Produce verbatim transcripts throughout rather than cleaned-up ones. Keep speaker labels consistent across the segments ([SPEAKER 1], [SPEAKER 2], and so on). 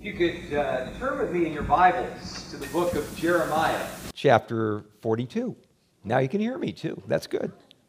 [SPEAKER 1] You could uh, turn with me in your Bibles to the book of Jeremiah, chapter forty-two. Now you can hear me too. That's good.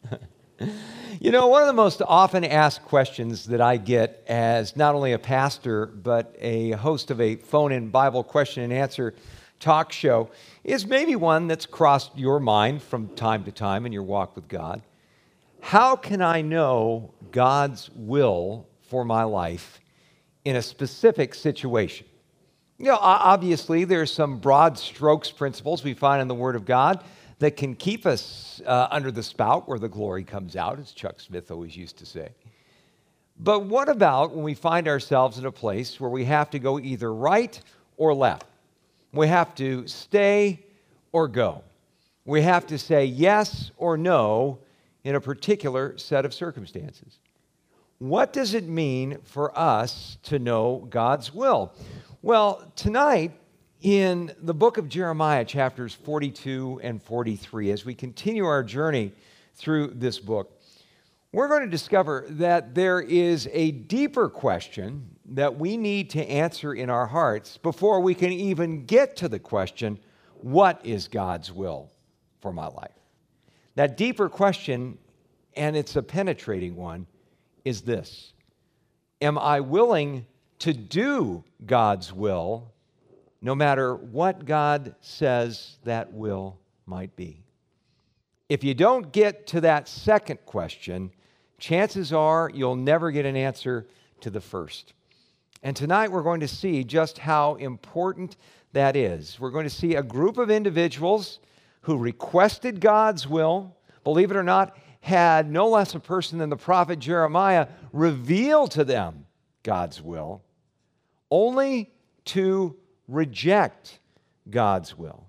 [SPEAKER 1] You know, one of the most often asked questions that I get as not only a pastor, but a host of a phone-in Bible question and answer talk show is maybe one that's crossed your mind from time to time in your walk with God. How can I know God's will for my life in a specific situation? You know, obviously, there's some broad strokes principles we find in the Word of God that can keep us uh, under the spout where the glory comes out, as Chuck Smith always used to say. But what about when we find ourselves in a place where we have to go either right or left? We have to stay or go. We have to say yes or no in a particular set of circumstances. What does it mean for us to know God's will? Well, tonight in the book of Jeremiah, chapters forty-two and forty-three, as we continue our journey through this book, we're going to discover that there is a deeper question that we need to answer in our hearts before we can even get to the question, what is God's will for my life? That deeper question, and it's a penetrating one, is this: am I willing to do God's will no matter what God says that will might be? If you don't get to that second question, chances are you'll never get an answer to the first. And tonight we're going to see just how important that is. We're going to see a group of individuals who requested God's will, believe it or not, had no less a person than the prophet Jeremiah reveal to them God's will, only to reject God's will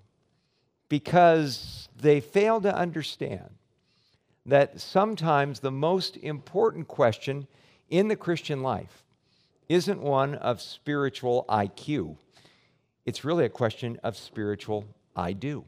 [SPEAKER 1] because they fail to understand that sometimes the most important question in the Christian life isn't one of spiritual I Q. It's really a question of spiritual I do.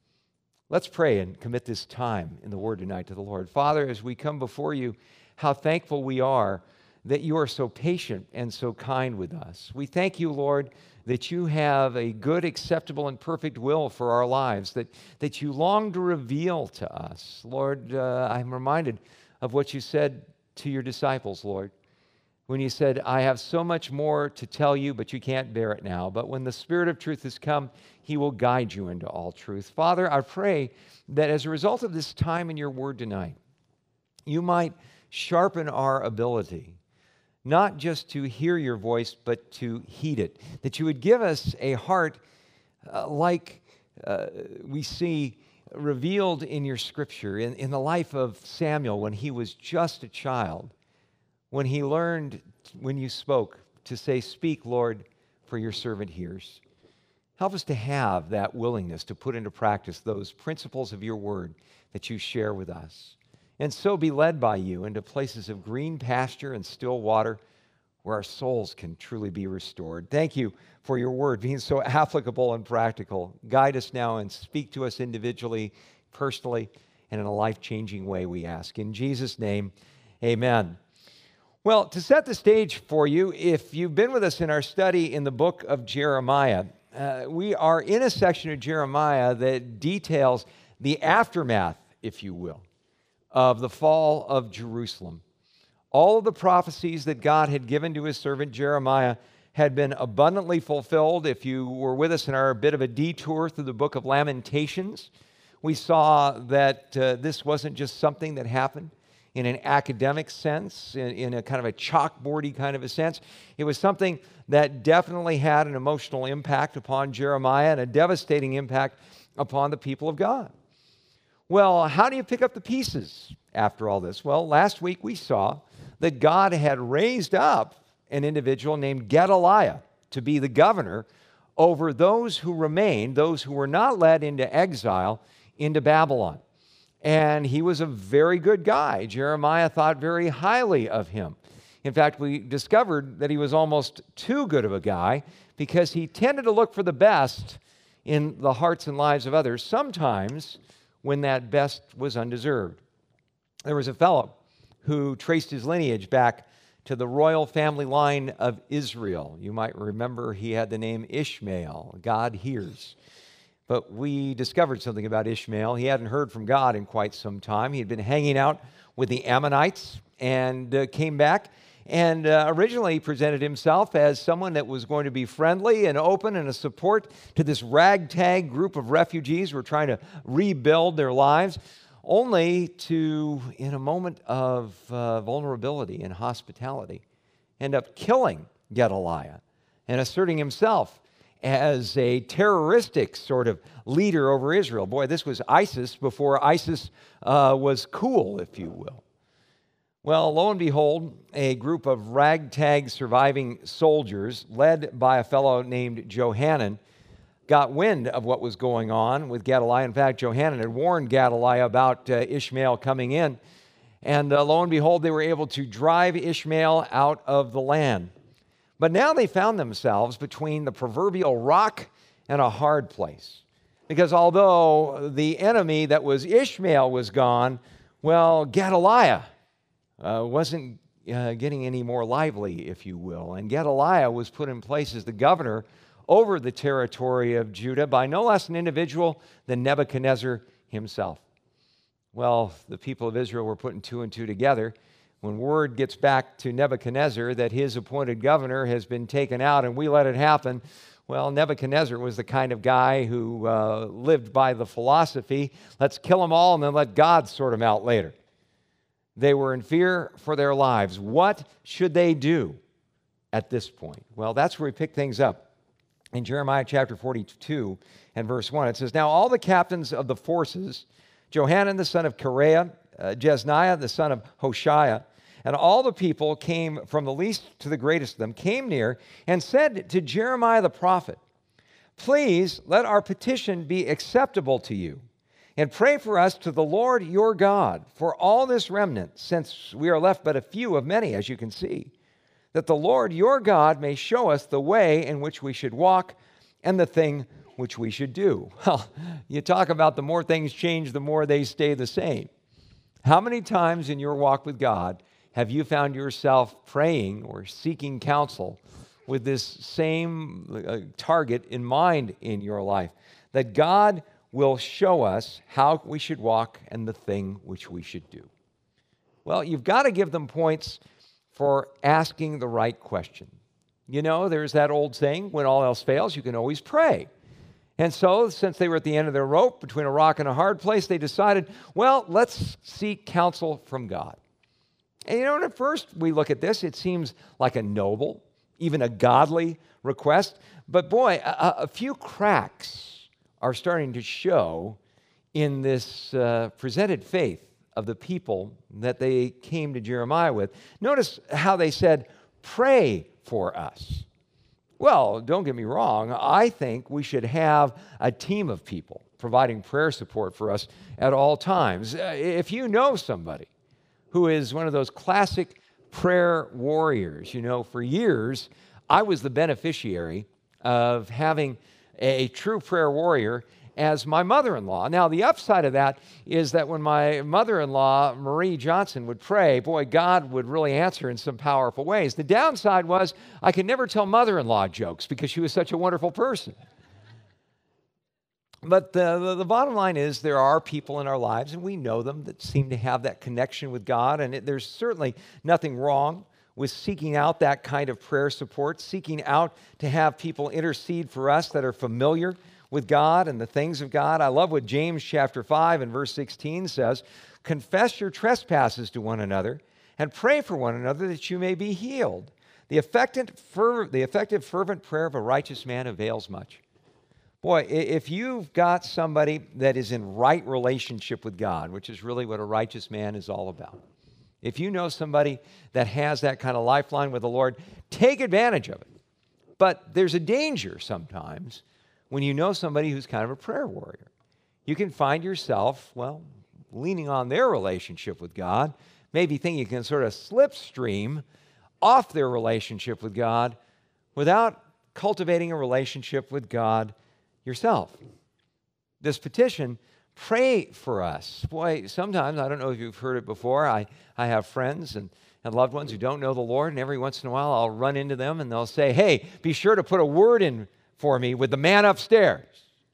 [SPEAKER 1] Let's pray and commit this time in the Word tonight to the Lord. Father, as we come before you, how thankful we are that you are so patient and so kind with us. We thank you, Lord, that you have a good, acceptable, and perfect will for our lives, that, that you long to reveal to us. Lord, uh, I'm reminded of what you said to your disciples, Lord, when you said, I have so much more to tell you, but you can't bear it now. But when the Spirit of truth has come, he will guide you into all truth. Father, I pray that as a result of this time in your word tonight, you might sharpen our ability, not just to hear your voice, but to heed it. That you would give us a heart uh, like uh, we see revealed in your scripture, in, in the life of Samuel when he was just a child, when he learned, when you spoke, to say, speak, Lord, for your servant hears. Help us to have that willingness to put into practice those principles of your word that you share with us, and so be led by you into places of green pasture and still water where our souls can truly be restored. Thank you for your word being so applicable and practical. Guide us now and speak to us individually, personally, and in a life-changing way, we ask. In Jesus' name, amen. Well, to set the stage for you, if you've been with us in our study in the book of Jeremiah, uh, we are in a section of Jeremiah that details the aftermath, if you will, of the fall of Jerusalem. All of the prophecies that God had given to his servant Jeremiah had been abundantly fulfilled. If you were with us in our bit of a detour through the book of Lamentations, we saw that uh, this wasn't just something that happened in an academic sense, in, in a kind of a chalkboardy kind of a sense. It was something that definitely had an emotional impact upon Jeremiah and a devastating impact upon the people of God. Well, how do you pick up the pieces after all this? Well, last week we saw that God had raised up an individual named Gedaliah to be the governor over those who remained, those who were not led into exile into Babylon. And he was a very good guy. Jeremiah thought very highly of him. In fact, we discovered that he was almost too good of a guy because he tended to look for the best in the hearts and lives of others, sometimes when that best was undeserved. There was a fellow who traced his lineage back to the royal family line of Israel. You might remember he had the name Ishmael. God hears. But we discovered something about Ishmael. He hadn't heard from God in quite some time. He had been hanging out with the Ammonites and uh, came back. And uh, originally he presented himself as someone that was going to be friendly and open and a support to this ragtag group of refugees who were trying to rebuild their lives, only to, in a moment of uh, vulnerability and hospitality, end up killing Gedaliah and asserting himself as a terroristic sort of leader over Israel. Boy, this was ISIS before ISIS uh, was cool, if you will. Well, lo and behold, a group of ragtag surviving soldiers, led by a fellow named Johanan, got wind of what was going on with Gedaliah. In fact, Johanan had warned Gedaliah about uh, Ishmael coming in. And uh, lo and behold, they were able to drive Ishmael out of the land. But now they found themselves between the proverbial rock and a hard place. Because although the enemy that was Ishmael was gone, well, Gedaliah uh, wasn't uh, getting any more lively, if you will. And Gedaliah was put in place as the governor over the territory of Judah by no less an individual than Nebuchadnezzar himself. Well, the people of Israel were putting two and two together. When word gets back to Nebuchadnezzar that his appointed governor has been taken out and we let it happen, well, Nebuchadnezzar was the kind of guy who uh, lived by the philosophy, let's kill them all and then let God sort them out later. They were in fear for their lives. What should they do at this point? Well, that's where we pick things up. In Jeremiah chapter forty-two and verse one, it says, Now all the captains of the forces, Johanan the son of Kareah, uh, Jezniah the son of Hoshea, and all the people came from the least to the greatest of them, came near and said to Jeremiah the prophet, Please let our petition be acceptable to you, and pray for us to the Lord your God for all this remnant, since we are left but a few of many, as you can see, that the Lord your God may show us the way in which we should walk and the thing which we should do. Well, you talk about the more things change, the more they stay the same. How many times in your walk with God have you found yourself praying or seeking counsel with this same uh, target in mind in your life? That God will show us how we should walk and the thing which we should do. Well, you've got to give them points for asking the right question. You know, there's that old saying, when all else fails, you can always pray. And so, since they were at the end of their rope, between a rock and a hard place, they decided, well, let's seek counsel from God. And you know, at first we look at this, it seems like a noble, even a godly request. But boy, a, a few cracks are starting to show in this uh, presented faith of the people that they came to Jeremiah with. Notice how they said, pray for us. Well, don't get me wrong. I think we should have a team of people providing prayer support for us at all times. Uh, if you know somebody who is one of those classic prayer warriors, you know, for years, I was the beneficiary of having a true prayer warrior as my mother-in-law. Now, the upside of that is that when my mother-in-law, Marie Johnson, would pray, boy, God would really answer in some powerful ways. The downside was I could never tell mother-in-law jokes because she was such a wonderful person. But the, the, the bottom line is there are people in our lives, and we know them, that seem to have that connection with God, and it, there's certainly nothing wrong with seeking out that kind of prayer support, seeking out to have people intercede for us that are familiar with God and the things of God. I love what James chapter five and verse sixteen says, confess your trespasses to one another and pray for one another that you may be healed. The effective, fervent, the effective fervent prayer of a righteous man avails much. Boy, if you've got somebody that is in right relationship with God, which is really what a righteous man is all about, if you know somebody that has that kind of lifeline with the Lord, take advantage of it. But there's a danger sometimes when you know somebody who's kind of a prayer warrior. You can find yourself, well, leaning on their relationship with God, maybe thinking you can sort of slipstream off their relationship with God without cultivating a relationship with God yourself. This petition, pray for us. Boy, sometimes, I don't know if you've heard it before, I, I have friends and and loved ones who don't know the Lord, and every once in a while I'll run into them and they'll say, hey, be sure to put a word in for me with the man upstairs.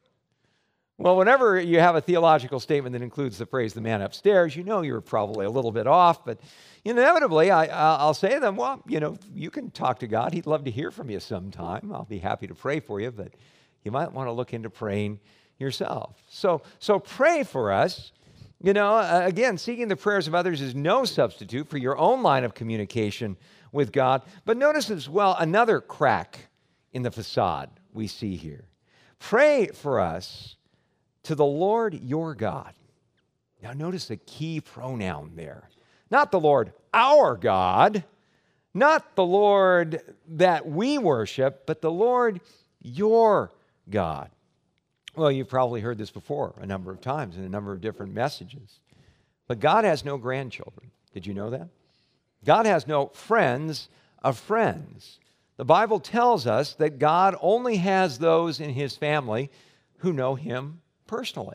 [SPEAKER 1] Well, whenever you have a theological statement that includes the phrase the man upstairs, you know you're probably a little bit off, but inevitably I, I'll say to them, well, you know, you can talk to God. He'd love to hear from you sometime. I'll be happy to pray for you, but you might want to look into praying yourself. So, so pray for us. You know, uh, again, seeking the prayers of others is no substitute for your own line of communication with God. But notice as well another crack in the facade we see here. Pray for us to the Lord your God. Now notice the key pronoun there. Not the Lord our God, not the Lord that we worship, but the Lord your God. Well, you've probably heard this before a number of times in a number of different messages. But God has no grandchildren. Did you know that? God has no friends of friends. The Bible tells us that God only has those in his family who know him personally.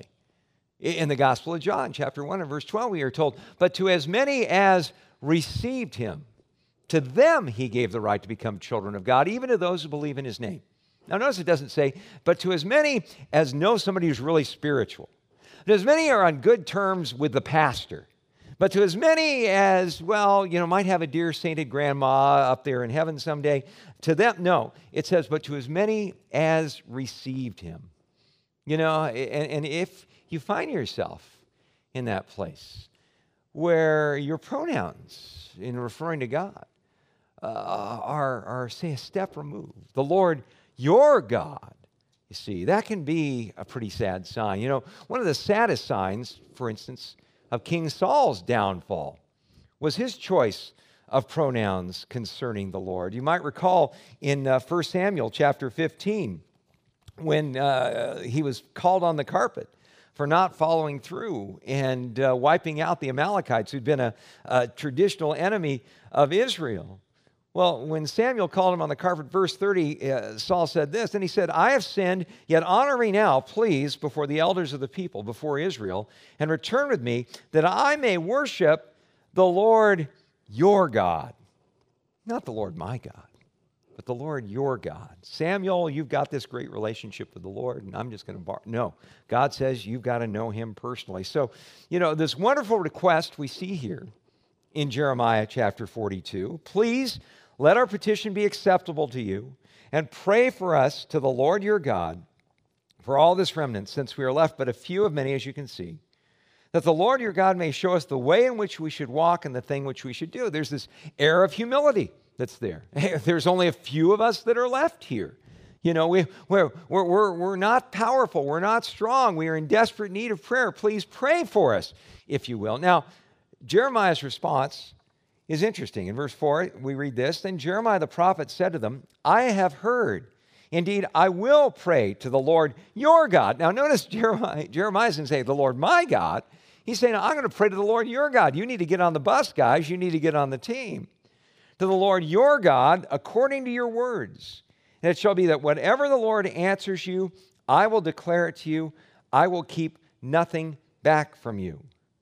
[SPEAKER 1] In the Gospel of John, chapter one and verse twelve, we are told, but to as many as received him, to them he gave the right to become children of God, even to those who believe in his name. Now notice it doesn't say, but to as many as know somebody who's really spiritual. To as many are on good terms with the pastor. But to as many as, well, you know, might have a dear sainted grandma up there in heaven someday, to them, no. It says, but to as many as received him. You know, and, and if you find yourself in that place where your pronouns in referring to God uh, are, are, say, a step removed, the Lord your God, you see, that can be a pretty sad sign. You know, one of the saddest signs, for instance, of King Saul's downfall was his choice of pronouns concerning the Lord. You might recall in uh, First Samuel chapter fifteen, when uh, he was called on the carpet for not following through and uh, wiping out the Amalekites, who'd been a, a traditional enemy of Israel. Well, when Samuel called him on the carpet, verse thirty, uh, Saul said this, and he said, I have sinned, yet honor me now, please, before the elders of the people, before Israel, and return with me, that I may worship the Lord your God. Not the Lord my God, but the Lord your God. Samuel, you've got this great relationship with the Lord, and I'm just going to bar. No, God says you've got to know him personally. So, you know, this wonderful request we see here in Jeremiah chapter forty-two, please let our petition be acceptable to you, and pray for us to the Lord your God for all this remnant, since we are left but a few of many, as you can see, that the Lord your God may show us the way in which we should walk and the thing which we should do. There's this air of humility that's there. There's only a few of us that are left here. You know, we, we're, we're, we're, we're not powerful. We're not strong. We are in desperate need of prayer. Please pray for us, if you will. Now, Jeremiah's response is interesting. In verse four, we read this, then Jeremiah the prophet said to them, I have heard. Indeed, I will pray to the Lord your God. Now, notice Jeremiah, Jeremiah doesn't say, the Lord my God. He's saying, I'm going to pray to the Lord your God. You need to get on the bus, guys. You need to get on the team. To the Lord your God, according to your words. And it shall be that whatever the Lord answers you, I will declare it to you. I will keep nothing back from you.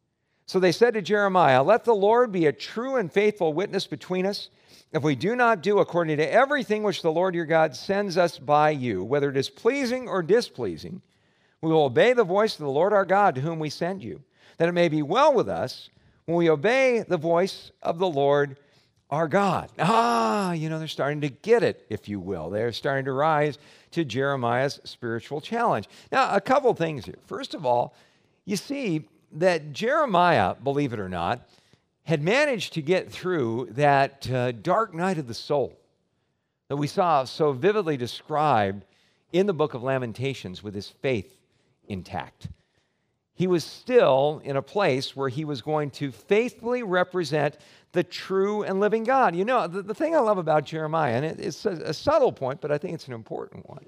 [SPEAKER 1] So they said to Jeremiah, let the Lord be a true and faithful witness between us, if we do not do according to everything which the Lord your God sends us by you, whether it is pleasing or displeasing, we will obey the voice of the Lord our God to whom we send you, that it may be well with us when we obey the voice of the Lord our God. Ah, you know, they're starting to get it, if you will. They're starting to rise to Jeremiah's spiritual challenge. Now, a couple things here. First of all, you see that Jeremiah, believe it or not, had managed to get through that uh, dark night of the soul that we saw so vividly described in the book of Lamentations with his faith intact. He was still in a place where he was going to faithfully represent the true and living God. You know, the, the thing I love about Jeremiah, and it, it's a, a subtle point, but I think it's an important one,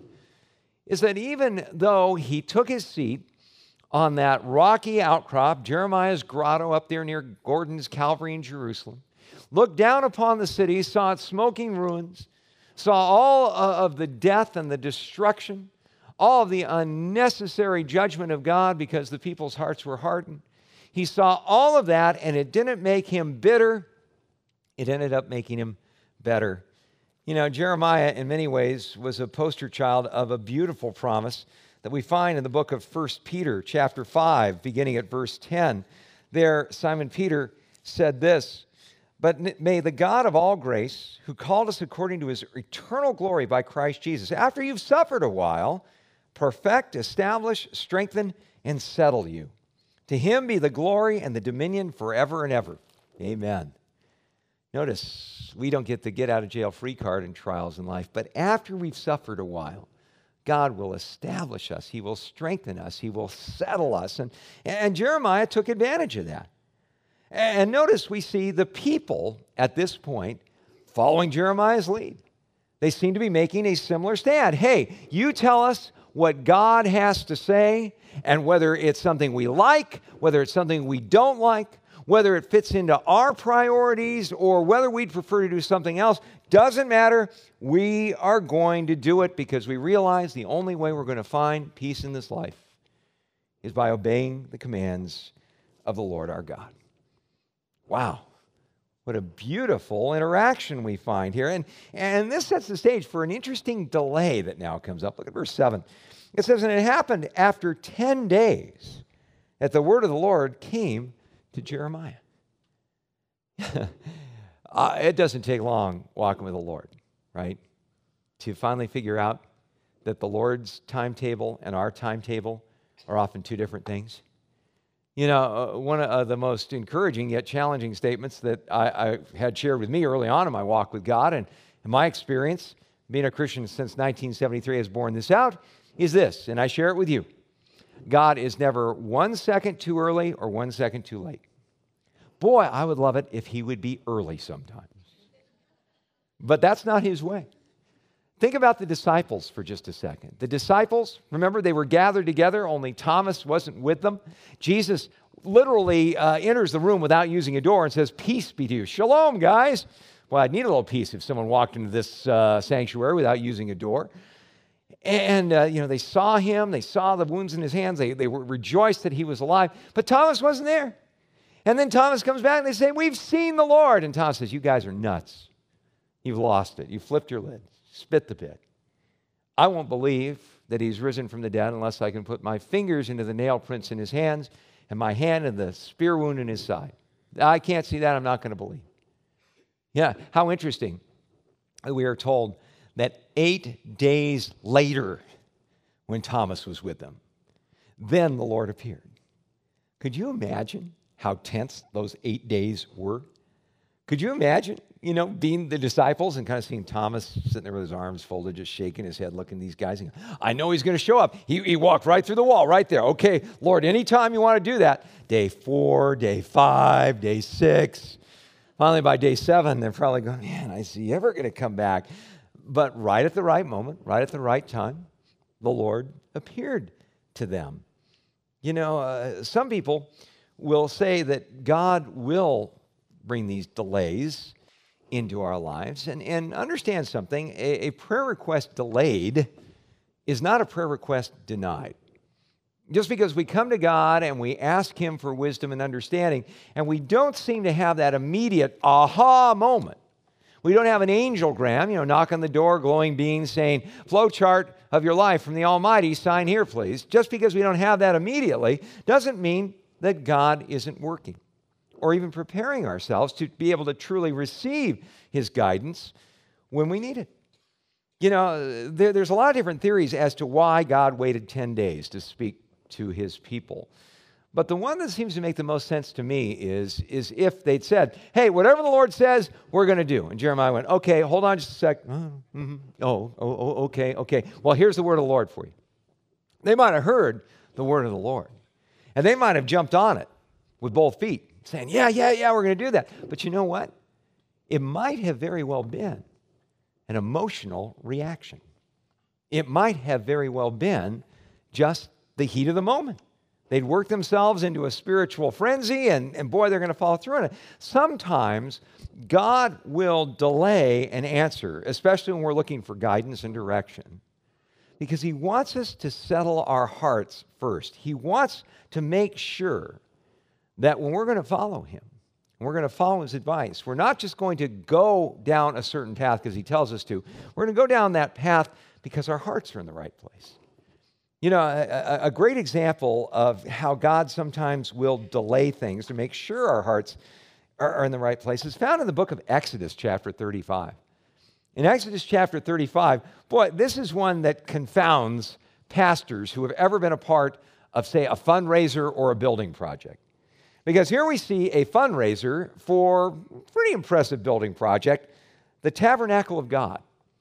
[SPEAKER 1] is that even though he took his seat on that rocky outcrop, Jeremiah's grotto up there near Gordon's Calvary in Jerusalem, looked down upon the city, saw its smoking ruins, saw all of the death and the destruction, all of the unnecessary judgment of God because the people's hearts were hardened. He saw all of that, and it didn't make him bitter. it ended up making him better. You know, Jeremiah, in many ways, was a poster child of a beautiful promise that we find in the book of First Peter, chapter five, beginning at verse ten. There, Simon Peter said this, "But may the God of all grace, who called us according to his eternal glory by Christ Jesus, after you've suffered a while, perfect, establish, strengthen, and settle you. To him be the glory and the dominion forever and ever. Amen." Notice, we don't get the get-out-of-jail-free card in trials in life, but after we've suffered a while, God will establish us. He will strengthen us. He will settle us. And, and Jeremiah took advantage of that. And notice we see the people at this point following Jeremiah's lead. They seem to be making a similar stand. Hey, you tell us what God has to say, and whether it's something we like, whether it's something we don't like, whether it fits into our priorities, or whether we'd prefer to do something else, doesn't matter. We are going to do it because we realize the only way we're going to find peace in this life is by obeying the commands of the Lord our God. Wow. What a beautiful interaction we find here. And, and this sets the stage for an interesting delay that now comes up. Look at verse seven. It says, "And it happened after ten days that the word of the Lord came to Jeremiah." uh, it doesn't take long walking with the Lord, right? To finally figure out that the Lord's timetable and our timetable are often two different things. You know, uh, one of the most encouraging yet challenging statements that I, I had shared with me early on in my walk with God, and in my experience, being a Christian since nineteen seventy-three has borne this out, is this, and I share it with you. God is never one second too early or one second too late. Boy, I would love it if he would be early sometimes. But that's not his way. Think about the disciples for just a second. The disciples, remember, they were gathered together, only Thomas wasn't with them. Jesus literally uh, enters the room without using a door and says, "Peace be to you." Shalom, guys. Well, I'd need a little peace if someone walked into this uh, sanctuary without using a door. And, uh, you know, they saw him. They saw the wounds in his hands. They, they were rejoiced that he was alive. But Thomas wasn't there. And then Thomas comes back and they say, "We've seen the Lord." And Thomas says, "You guys are nuts. You've lost it. You flipped your lid. Spit the bit. I won't believe that he's risen from the dead unless I can put my fingers into the nail prints in his hands and my hand in the spear wound in his side. I can't see that. I'm not going to believe." Yeah, how interesting that we are told that eight days later, when Thomas was with them, then the Lord appeared. Could you imagine how tense those eight days were? Could you imagine, you know, being the disciples and kind of seeing Thomas sitting there with his arms folded, just shaking his head, looking at these guys, and I know he's going to show up. He, he walked right through the wall, right there. Okay, Lord, anytime you want to do that. Day four, day five, day six. Finally, by day seven, they're probably going, "Man, is he ever going to come back?" But right at the right moment, right at the right time, the Lord appeared to them. You know, uh, some people will say that God will bring these delays into our lives. And, and understand something, a, a prayer request delayed is not a prayer request denied. Just because we come to God and we ask him for wisdom and understanding, and we don't seem to have that immediate aha moment. We don't have an angelgram, you know, knock on the door, glowing being saying, "Flow chart of your life from the Almighty, sign here, please." Just because we don't have that immediately doesn't mean that God isn't working or even preparing ourselves to be able to truly receive his guidance when we need it. You know, there, there's a lot of different theories as to why God waited ten days to speak to his people. But the one that seems to make the most sense to me is, is if they'd said, "Hey, whatever the Lord says, we're going to do." And Jeremiah went, "Okay, hold on just a sec. Oh, mm-hmm. oh, oh, oh, okay, okay. Well, here's the word of the Lord for you." They might have heard the word of the Lord. And they might have jumped on it with both feet, saying, "Yeah, yeah, yeah, we're going to do that." But you know what? It might have very well been an emotional reaction. It might have very well been just the heat of the moment. They'd work themselves into a spiritual frenzy, and, and boy, they're going to follow through on it. Sometimes God will delay an answer, especially when we're looking for guidance and direction, because he wants us to settle our hearts first. He wants to make sure that when we're going to follow him, And we're going to follow his advice. We're not just going to go down a certain path because he tells us to. We're going to go down that path because our hearts are in the right place. You know, a, a great example of how God sometimes will delay things to make sure our hearts are, are in the right place is found in the book of Exodus, chapter thirty-five. In Exodus chapter thirty-five, boy, this is one that confounds pastors who have ever been a part of, say, a fundraiser or a building project. Because here we see a fundraiser for a pretty impressive building project, the Tabernacle of God.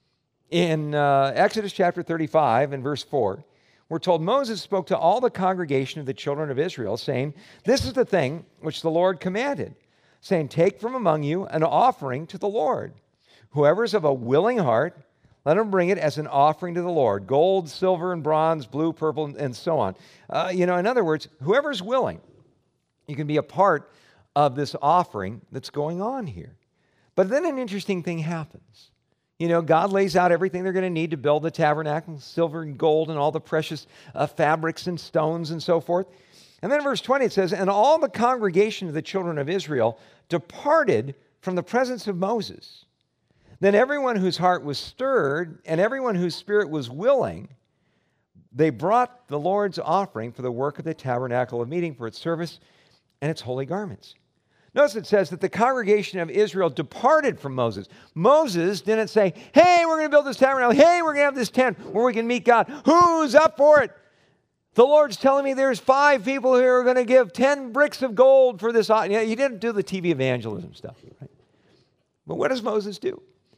[SPEAKER 1] In uh, Exodus chapter thirty-five and verse four, we're told Moses spoke to all the congregation of the children of Israel, saying, "This is the thing which the Lord commanded, saying, take from among you an offering to the Lord. Whoever is of a willing heart, let him bring it as an offering to the Lord, gold, silver, and bronze, blue, purple, and so on." Uh, you know, in other words, whoever's willing, you can be a part of this offering that's going on here. But then an interesting thing happens. You know, God lays out everything they're going to need to build the tabernacle, silver and gold and all the precious uh, fabrics and stones and so forth. And then in verse twenty it says, "And all the congregation of the children of Israel departed from the presence of Moses. Then everyone whose heart was stirred and everyone whose spirit was willing, they brought the Lord's offering for the work of the tabernacle of meeting, for its service and its holy garments." Notice it says that the congregation of Israel departed from Moses. Moses didn't say, "Hey, we're going to build this tabernacle. Hey, we're going to have this tent where we can meet God. Who's up for it? The Lord's telling me there's five people here who are going to give ten bricks of gold for this." Yeah, he didn't do the T V evangelism stuff, right? But what does Moses do?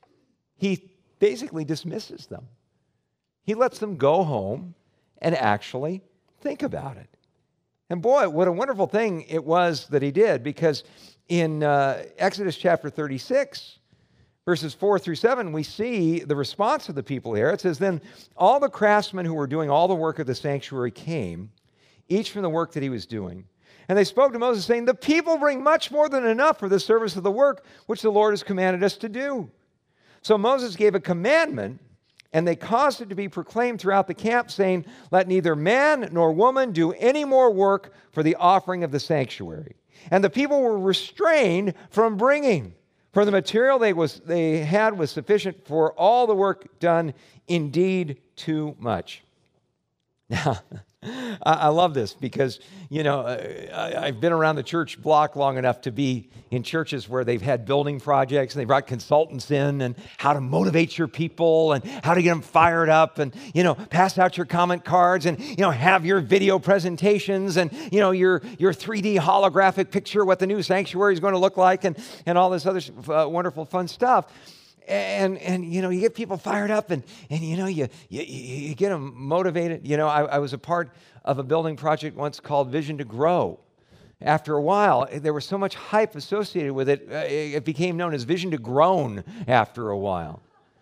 [SPEAKER 1] He basically dismisses them. He lets them go home and actually think about it. And boy, what a wonderful thing it was that he did, because in uh, Exodus chapter thirty-six, verses four through seven, we see the response of the people here. It says, "Then all the craftsmen who were doing all the work of the sanctuary came, each from the work that he was doing. And they spoke to Moses, saying, 'The people bring much more than enough for the service of the work which the Lord has commanded us to do.' So Moses gave a commandment, and they caused it to be proclaimed throughout the camp, saying, 'Let neither man nor woman do any more work for the offering of the sanctuary.' And the people were restrained from bringing, for the material they, was, they had was sufficient for all the work done, indeed too much." Now, I love this because, you know, I've been around the church block long enough to be in churches where they've had building projects and they brought consultants in and how to motivate your people and how to get them fired up and, you know, pass out your comment cards and, you know, have your video presentations and, you know, your, your three D holographic picture of what the new sanctuary is going to look like and, and all this other uh, wonderful fun stuff. And, and, you know, you get people fired up and, and you know, you, you, you get them motivated. You know, I, I was a part of a building project once called Vision to Grow. After a while, there was so much hype associated with it, uh, it became known as Vision to Groan after a while.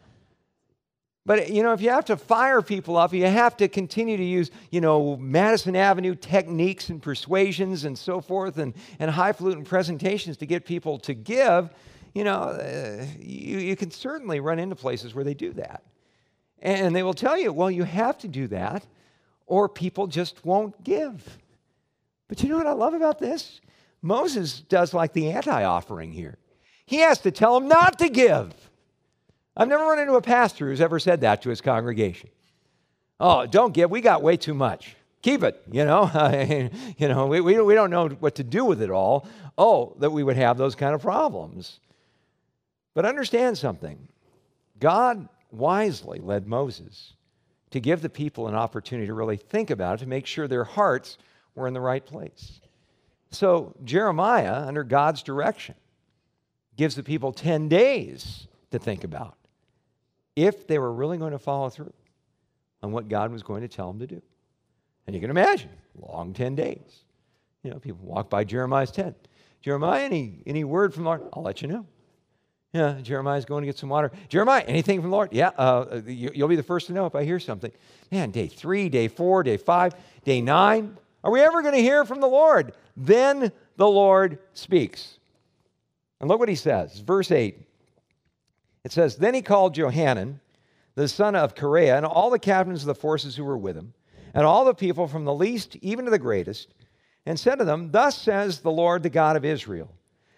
[SPEAKER 1] But, you know, if you have to fire people up, you have to continue to use, you know, Madison Avenue techniques and persuasions and so forth and, and highfalutin presentations to get people to give. You know, uh, you, you can certainly run into places where they do that. And they will tell you, well, you have to do that or people just won't give. But you know what I love about this? Moses does like the anti-offering here. He has to tell them not to give. I've never run into a pastor who's ever said that to his congregation. "Oh, don't give. We got way too much. Keep it, you know. you know, we, we, we don't know what to do with it all." Oh, that we would have those kind of problems. But understand something. God wisely led Moses to give the people an opportunity to really think about it, to make sure their hearts were in the right place. So Jeremiah, under God's direction, gives the people ten days to think about if they were really going to follow through on what God was going to tell them to do. And you can imagine, long ten days. You know, people walk by Jeremiah's tent. "Jeremiah, any, any word from the Lord?" "I'll let you know." "Yeah, Jeremiah's going to get some water." "Jeremiah, anything from the Lord?" "Yeah, uh, you, you'll be the first to know if I hear something." Man, day three, day four, day five, day nine. Are we ever going to hear from the Lord? Then the Lord speaks. And look what he says, verse eight. It says, "Then he called Johanan, the son of Kareah, and all the captains of the forces who were with him, and all the people from the least even to the greatest, and said to them, 'Thus says the Lord, the God of Israel,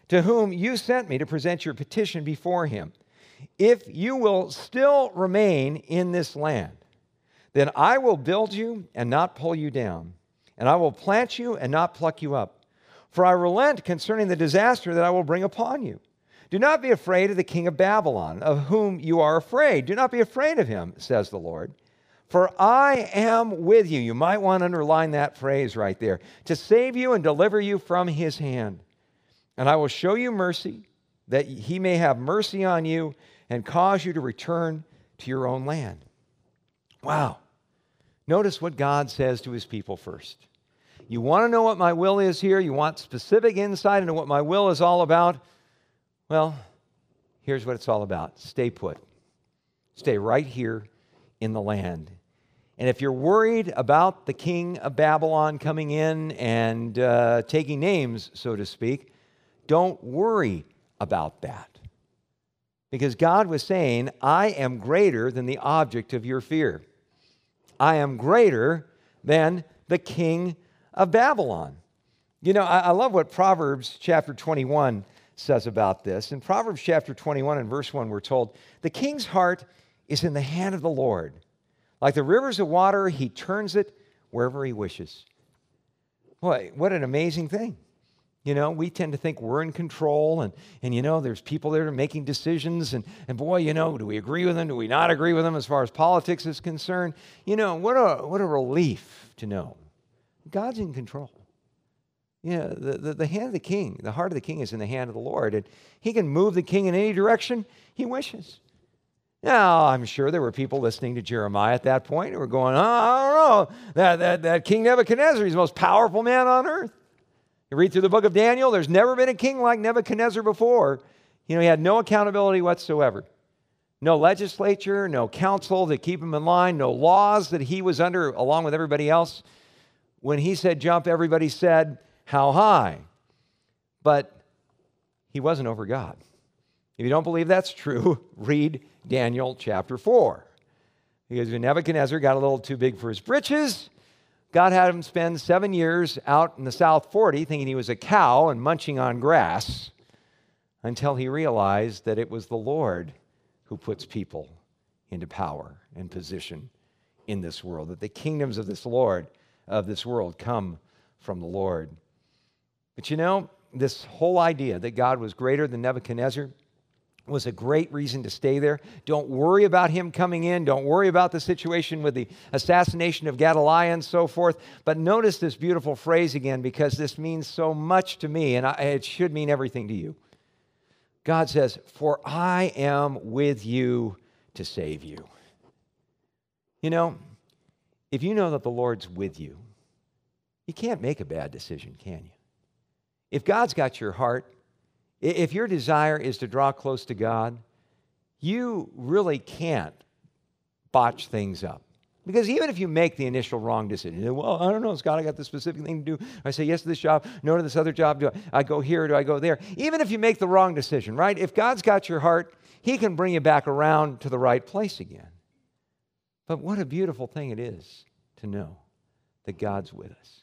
[SPEAKER 1] to whom you sent me to present your petition before him. If you will still remain in this land, then I will build you and not pull you down, and I will plant you and not pluck you up. For I relent concerning the disaster that I will bring upon you. Do not be afraid of the king of Babylon, of whom you are afraid. Do not be afraid of him, says the Lord. For I am with you. You might want to underline that phrase right there. To save you and deliver you from his hand. And I will show you mercy, that he may have mercy on you and cause you to return to your own land. Wow. Notice what God says to his people first. You want to know what my will is here? You want specific insight into what my will is all about? Well, here's what it's all about. Stay put. Stay right here in the land. And if you're worried about the king of Babylon coming in and uh, taking names, so to speak, don't worry about that. Because God was saying, I am greater than the object of your fear. I am greater than the king of Babylon. You know, I, I love what Proverbs chapter twenty-one says about this. In Proverbs chapter twenty-one and verse one, we're told, the king's heart is in the hand of the Lord. Like the rivers of water, he turns it wherever he wishes. Boy, what an amazing thing. You know, we tend to think we're in control, and, and you know, there's people that are making decisions, and, and boy, you know, do we agree with them? Do we not agree with them as far as politics is concerned? You know, what a, what a relief to know God's in control. You know, the, the, the hand of the king, the heart of the king is in the hand of the Lord, and he can move the king in any direction he wishes. Now, I'm sure there were people listening to Jeremiah at that point who were going, oh, I don't know, that, that, that King Nebuchadnezzar, he's the most powerful man on earth. You read through the book of Daniel, there's never been a king like Nebuchadnezzar before. You know, he had no accountability whatsoever. No legislature, no council to keep him in line, no laws that he was under along with everybody else. When he said jump, everybody said, how high? But he wasn't over God. If you don't believe that's true, read Daniel chapter four. Because when Nebuchadnezzar got a little too big for his britches, God had him spend seven years out in the South forty thinking he was a cow and munching on grass until he realized that it was the Lord who puts people into power and position in this world, that the kingdoms of this Lord, of this world come from the Lord. But you know, this whole idea that God was greater than Nebuchadnezzar was a great reason to stay there. Don't worry about him coming in. Don't worry about the situation with the assassination of Gedaliah and so forth. But notice this beautiful phrase again, because this means so much to me, and I, it should mean everything to you. God says, for I am with you to save you. You know, if you know that the Lord's with you, you can't make a bad decision, can you? If God's got your heart, if your desire is to draw close to God, you really can't botch things up. Because even if you make the initial wrong decision, well, I don't know, Scott, I got this specific thing to do. I say yes to this job, no to this other job. Do I go here or do I go there? Even if you make the wrong decision, right? If God's got your heart, he can bring you back around to the right place again. But what a beautiful thing it is to know that God's with us.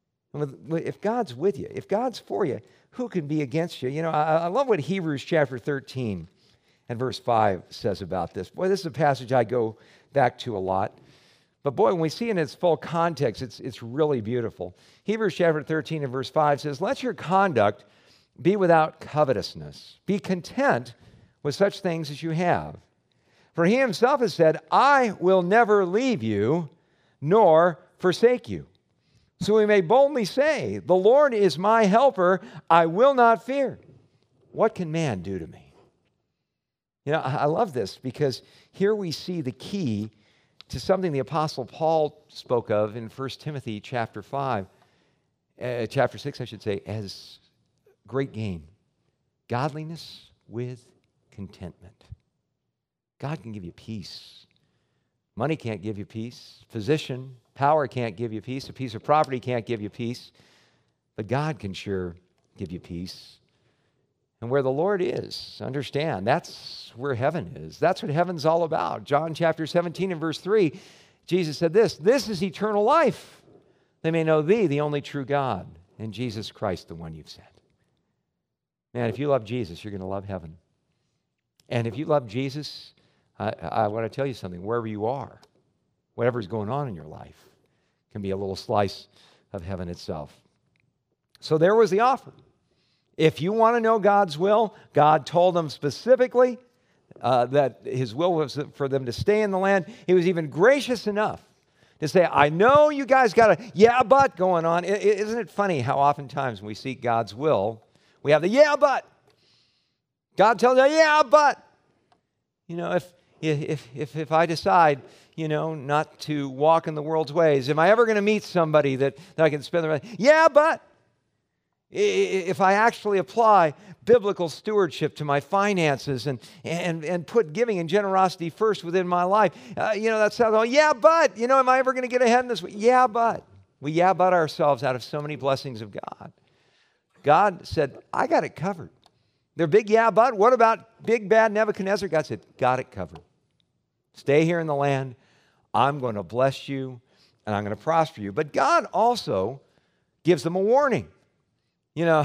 [SPEAKER 1] If God's with you, if God's for you, who can be against you? You know, I, I love what Hebrews chapter thirteen and verse five says about this. Boy, this is a passage I go back to a lot. But boy, when we see it in its full context, it's, it's really beautiful. Hebrews chapter thirteen and verse five says, let your conduct be without covetousness. Be content with such things as you have. For he himself has said, I will never leave you nor forsake you. So we may boldly say, the Lord is my helper, I will not fear. What can man do to me? You know, I love this because here we see the key to something the Apostle Paul spoke of in First Timothy chapter five, uh, chapter six, I should say, as great gain. Godliness with contentment. God can give you peace. Money can't give you peace. Position, power can't give you peace. A piece of property can't give you peace. But God can sure give you peace. And where the Lord is, understand, that's where heaven is. That's what heaven's all about. John chapter seventeen and verse three, Jesus said this, this is eternal life. They may know thee, the only true God, and Jesus Christ, the one you've sent. Man, if you love Jesus, you're going to love heaven. And if you love Jesus, I, I want to tell you something. Wherever you are, whatever's going on in your life can be a little slice of heaven itself. So there was the offer. If you want to know God's will, God told them specifically uh, that his will was for them to stay in the land. He was even gracious enough to say, I know you guys got a yeah, but going on. I, isn't it funny how oftentimes when we seek God's will, we have the yeah, but. God tells us, yeah, but. You know, if, if, if, if I decide, you know, not to walk in the world's ways, am I ever going to meet somebody that, that I can spend the rest? Yeah, but. If I actually apply biblical stewardship to my finances and, and, and put giving and generosity first within my life, uh, you know, that sounds like, yeah, but, you know, am I ever going to get ahead in this way? Yeah, but. We yeah, but ourselves out of so many blessings of God. God said, I got it covered. They're big yeah, but. What about big bad Nebuchadnezzar? God said, got it covered. Stay here in the land. I'm going to bless you and I'm going to prosper you. But God also gives them a warning. You know,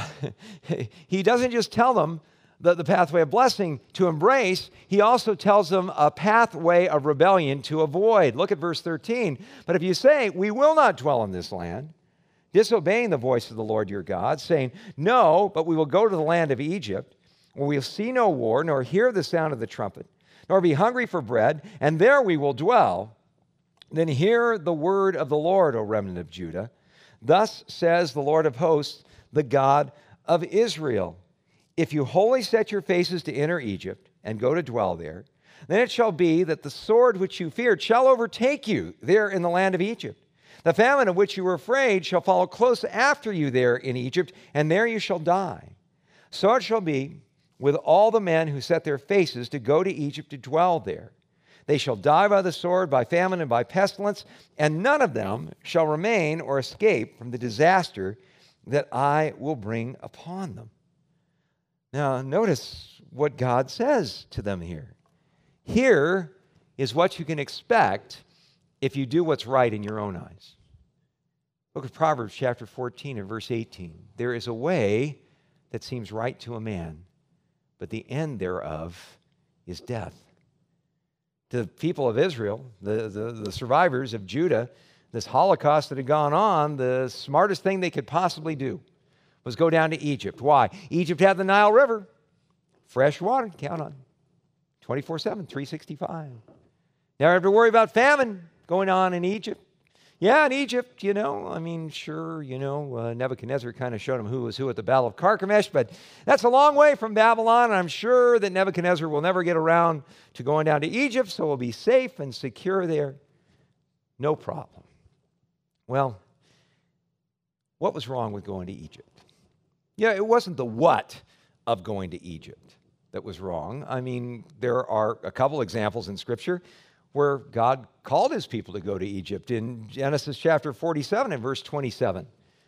[SPEAKER 1] he doesn't just tell them the, the pathway of blessing to embrace. He also tells them a pathway of rebellion to avoid. Look at verse thirteen. But if you say, we will not dwell in this land, disobeying the voice of the Lord your God, saying, no, but we will go to the land of Egypt, where we will see no war, nor hear the sound of the trumpet, nor be hungry for bread, and there we will dwell, then hear the word of the Lord, O remnant of Judah. Thus says the Lord of hosts, the God of Israel. If you wholly set your faces to enter Egypt and go to dwell there, then it shall be that the sword which you feared shall overtake you there in the land of Egypt. The famine of which you were afraid shall follow close after you there in Egypt, and there you shall die. So it shall be with all the men who set their faces to go to Egypt to dwell there. They shall die by the sword, by famine, and by pestilence, and none of them shall remain or escape from the disaster that I will bring upon them. Now, notice what God says to them here. Here is what you can expect if you do what's right in your own eyes. Look at Proverbs chapter fourteen and verse eighteen. There is a way that seems right to a man, but the end thereof is death. To the people of Israel, the, the, the survivors of Judah, this Holocaust that had gone on, the smartest thing they could possibly do was go down to Egypt. Why? Egypt had the Nile River. Fresh water, count on. twenty-four seven, three sixty-five. Never have to worry about famine going on in Egypt. Yeah, in Egypt, you know, I mean, sure, you know, uh, Nebuchadnezzar kind of showed them who was who at the Battle of Carchemish, but that's a long way from Babylon, and I'm sure that Nebuchadnezzar will never get around to going down to Egypt, so we'll be safe and secure there. No problem. Well, what was wrong with going to Egypt? Yeah, it wasn't the what of going to Egypt that was wrong. I mean, there are a couple examples in Scripture where God called his people to go to Egypt. In Genesis chapter forty-seven and verse twenty-seven,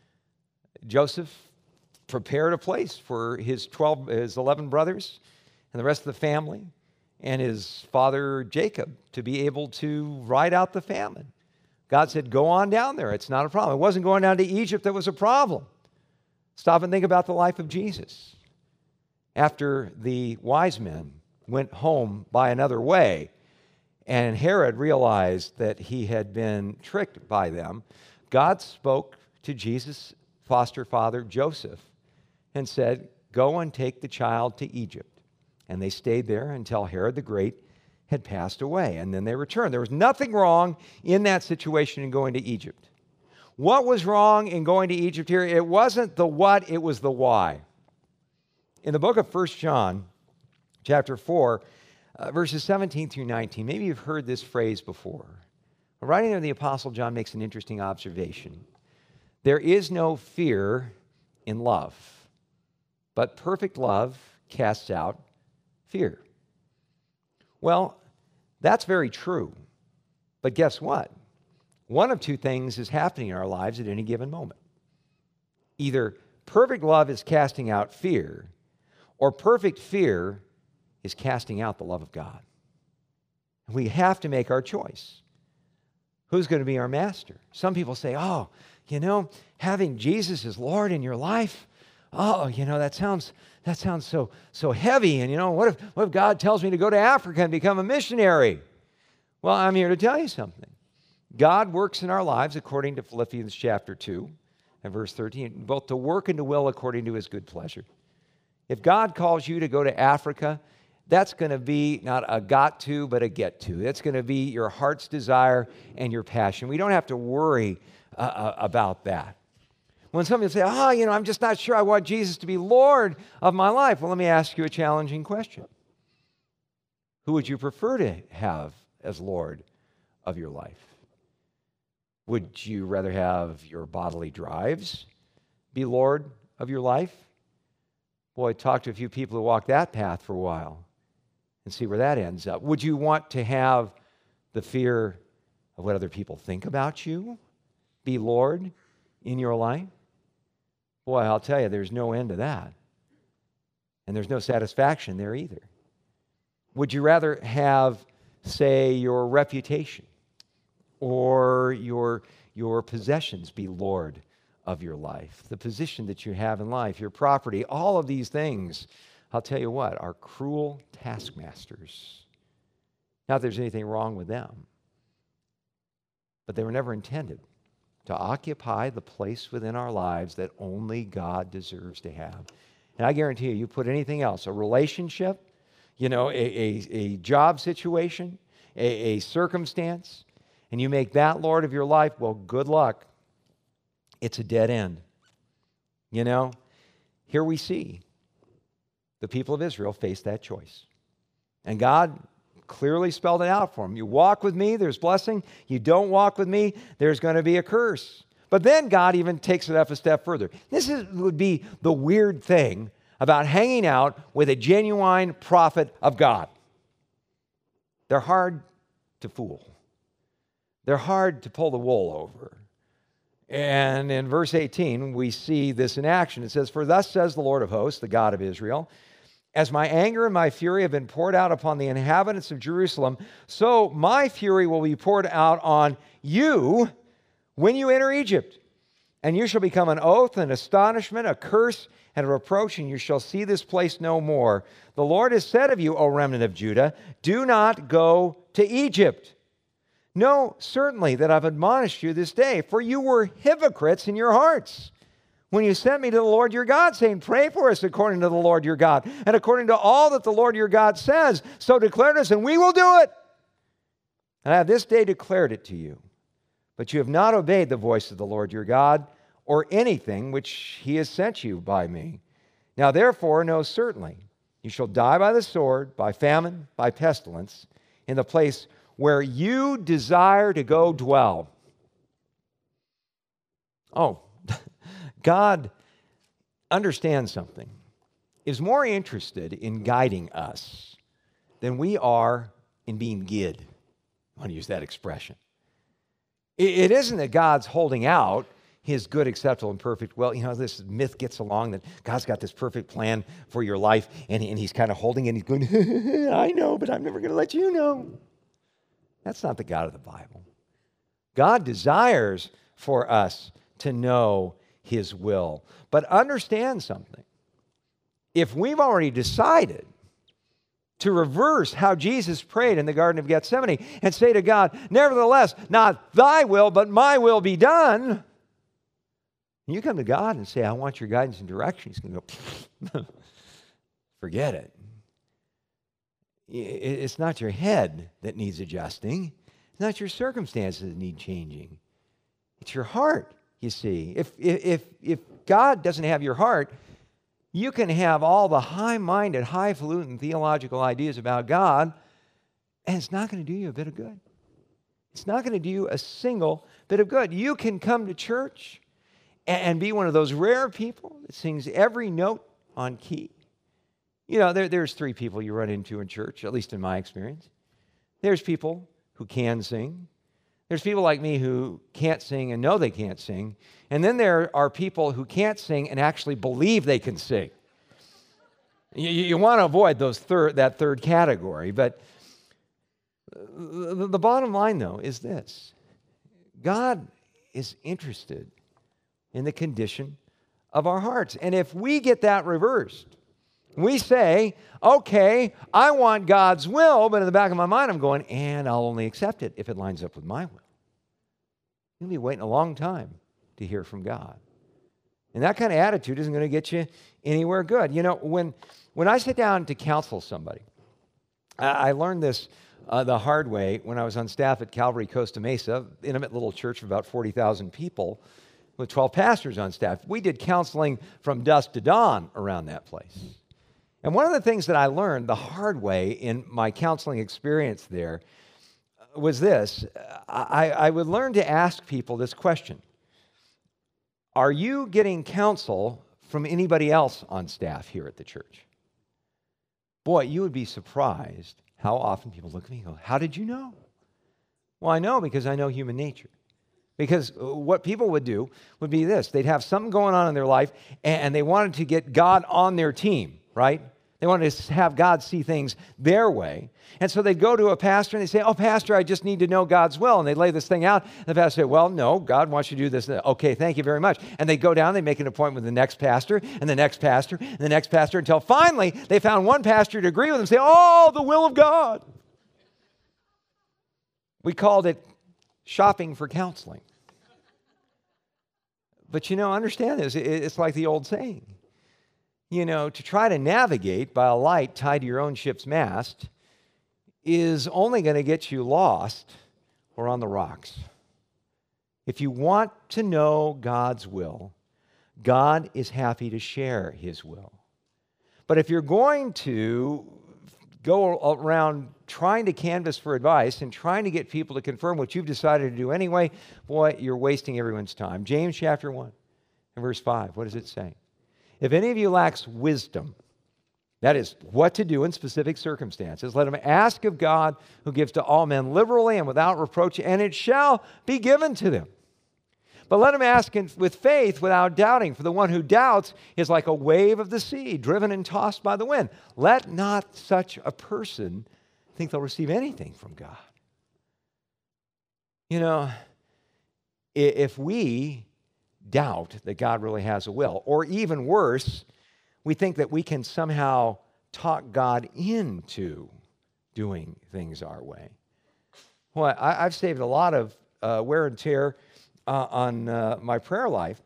[SPEAKER 1] Joseph prepared a place for his twelve, his eleven brothers and the rest of the family and his father Jacob to be able to ride out the famine. God said, go on down there. It's not a problem. It wasn't going down to Egypt that was a problem. Stop and think about the life of Jesus. After the wise men went home by another way, and Herod realized that he had been tricked by them, God spoke to Jesus' foster father, Joseph, and said, go and take the child to Egypt. And they stayed there until Herod the Great had passed away, and then they returned. There was nothing wrong in that situation in going to Egypt. What was wrong in going to Egypt here? It wasn't the what, it was the why. In the book of First John, chapter four, uh, verses seventeen through nineteen, maybe you've heard this phrase before. Writing there, the Apostle John makes an interesting observation. There is no fear in love, but perfect love casts out fear. Well, that's very true. But guess what? One of two things is happening in our lives at any given moment. Either perfect love is casting out fear, or perfect fear is casting out the love of God. We have to make our choice. Who's going to be our master? Some people say, oh, you know, having Jesus as Lord in your life, oh, you know, that sounds that sounds so so heavy. And you know, what if what if God tells me to go to Africa and become a missionary? Well, I'm here to tell you something. God works in our lives according to Philippians chapter two and verse thirteen, both to work and to will according to his good pleasure. If God calls you to go to Africa, that's going to be not a got to, but a get to. That's going to be your heart's desire and your passion. We don't have to worry uh, about that. When somebody say, oh, you know, I'm just not sure I want Jesus to be Lord of my life. Well, let me ask you a challenging question. Who would you prefer to have as Lord of your life? Would you rather have your bodily drives be Lord of your life? Boy, I talked to a few people who walked that path for a while and see where that ends up. Would you want to have the fear of what other people think about you be Lord in your life? Boy, I'll tell you, there's no end to that. And there's no satisfaction there either. Would you rather have, say, your reputation or your, your possessions be Lord of your life? The position that you have in life, your property, all of these things, I'll tell you what, are cruel taskmasters. Not that there's anything wrong with them, but they were never intended to occupy the place within our lives that only God deserves to have. And I guarantee you, you put anything else, a relationship, you know, a, a, a job situation, a, a circumstance, and you make that Lord of your life, well, good luck. It's a dead end. You know, here we see the people of Israel face that choice. And God clearly spelled it out for them. You walk with me, there's blessing. You don't walk with me, there's going to be a curse. But then God even takes it up a step further. This is, would be the weird thing about hanging out with a genuine prophet of God. They're hard to fool. They're hard to pull the wool over. And in verse eighteen, we see this in action. It says, "For thus says the Lord of hosts, the God of Israel, as my anger and my fury have been poured out upon the inhabitants of Jerusalem, so my fury will be poured out on you when you enter Egypt. And you shall become an oath, an astonishment, a curse, and a reproach, and you shall see this place no more. The Lord has said of you, O remnant of Judah, do not go to Egypt. Know certainly that I've admonished you this day, for you were hypocrites in your hearts when you sent me to the Lord your God, saying, pray for us according to the Lord your God, and according to all that the Lord your God says. So declare to us, and we will do it. And I have this day declared it to you. But you have not obeyed the voice of the Lord your God, or anything which he has sent you by me. Now therefore know certainly, you shall die by the sword, by famine, by pestilence, in the place where you desire to go dwell." Oh, God understands something, is more interested in guiding us than we are in being gid. I want to use that expression. It isn't that God's holding out his good, acceptable, and perfect will. You know, this myth gets along that God's got this perfect plan for your life, and, and he's kind of holding it, and he's going, I know, but I'm never going to let you know. That's not the God of the Bible. God desires for us to know his will. But understand something. If we've already decided to reverse how Jesus prayed in the Garden of Gethsemane and say to God, nevertheless, not thy will, but my will be done. You come to God and say, I want your guidance and direction. He's going to go, forget it. It's not your head that needs adjusting. It's not your circumstances that need changing. It's your heart, you see. If, if, if God doesn't have your heart, you can have all the high-minded, highfalutin theological ideas about God, and it's not going to do you a bit of good. It's not going to do you a single bit of good. You can come to church and be one of those rare people that sings every note on key. You know, there, there's three people you run into in church, at least in my experience. There's people who can sing. There's people like me who can't sing and know they can't sing. And then there are people who can't sing and actually believe they can sing. You, you want to avoid those third, that third category. But the, the bottom line, though, is this. God is interested in the condition of our hearts. And if we get that reversed, we say, okay, I want God's will, but in the back of my mind I'm going, and I'll only accept it if it lines up with my will. You'll be waiting a long time to hear from God. And that kind of attitude isn't going to get you anywhere good. You know, when, when I sit down to counsel somebody, I, I learned this uh, the hard way when I was on staff at Calvary Costa Mesa, intimate little church of about forty thousand people with twelve pastors on staff. We did counseling from dusk to dawn around that place. And one of the things that I learned the hard way in my counseling experience there was this. I, I would learn to ask people this question. Are you getting counsel from anybody else on staff here at the church? Boy, you would be surprised how often people look at me and go, how did you know? Well, I know because I know human nature. Because what people would do would be this. They'd have something going on in their life, and they wanted to get God on their team, right? They wanted to have God see things their way. And so they'd go to a pastor and they'd say, oh, pastor, I just need to know God's will. And they'd lay this thing out. And the pastor said, well, no, God wants you to do this. Okay, thank you very much. And they'd go down, they'd make an appointment with the next pastor and the next pastor and the next pastor until finally they found one pastor to agree with them and say, oh, the will of God. We called it shopping for counseling. But you know, understand this. It's like the old saying. You know, to try to navigate by a light tied to your own ship's mast is only going to get you lost or on the rocks. If you want to know God's will, God is happy to share his will. But if you're going to go around trying to canvass for advice and trying to get people to confirm what you've decided to do anyway, boy, you're wasting everyone's time. James chapter one and verse five, what does it say? If any of you lacks wisdom, that is, what to do in specific circumstances, let him ask of God, who gives to all men liberally and without reproach, and it shall be given to them. But let him ask in, with faith without doubting, for the one who doubts is like a wave of the sea, driven and tossed by the wind. Let not such a person think they'll receive anything from God. You know, if we doubt that God really has a will, or even worse, we think that we can somehow talk God into doing things our way. Well, I, I've saved a lot of uh, wear and tear uh, on uh, my prayer life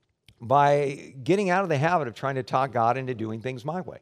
[SPEAKER 1] by getting out of the habit of trying to talk God into doing things my way.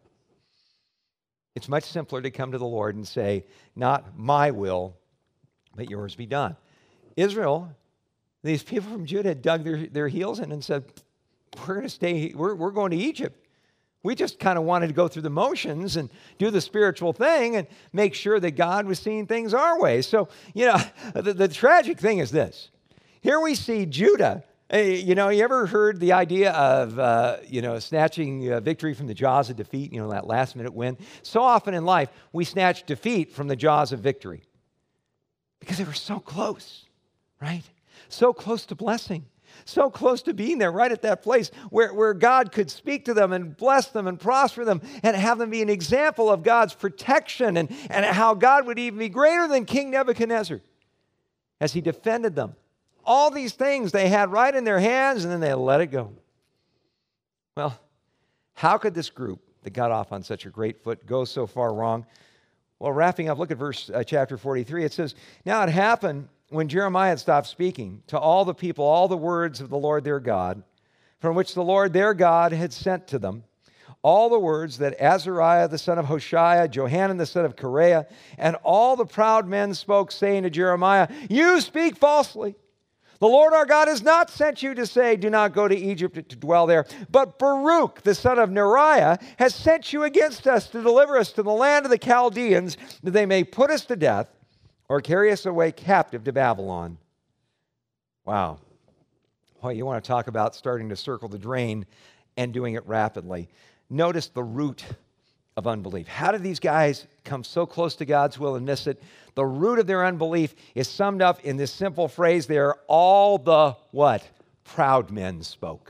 [SPEAKER 1] It's much simpler to come to the Lord and say, not my will, but yours be done. Israel, these people from Judah dug their, their heels in and said, we're going to stay, we're, we're going to Egypt. We just kind of wanted to go through the motions and do the spiritual thing and make sure that God was seeing things our way. So, you know, the, the tragic thing is this. Here we see Judah. Hey, you know, you ever heard the idea of, uh, you know, snatching uh, victory from the jaws of defeat, you know, that last minute win? So often in life, we snatch defeat from the jaws of victory because they were so close, right? So close to blessing, so close to being there right at that place where, where God could speak to them and bless them and prosper them and have them be an example of God's protection and, and how God would even be greater than King Nebuchadnezzar as he defended them. All these things they had right in their hands, and then they let it go. Well, how could this group that got off on such a great foot go so far wrong? Well, wrapping up, look at verse uh, chapter forty-three. It says, now it happened when Jeremiah had stopped speaking to all the people, all the words of the Lord their God, from which the Lord their God had sent to them, all the words that Azariah the son of Hoshea, Johanan the son of Kareah, and all the proud men spoke, saying to Jeremiah, you speak falsely. The Lord our God has not sent you to say, do not go to Egypt to dwell there. But Baruch, the son of Neriah, has sent you against us to deliver us to the land of the Chaldeans, that they may put us to death or carry us away captive to Babylon. Wow. Well, you want to talk about starting to circle the drain and doing it rapidly. Notice the root of unbelief. How did these guys come so close to God's will and miss it? The root of their unbelief is summed up in this simple phrase there, all the what? Proud men spoke.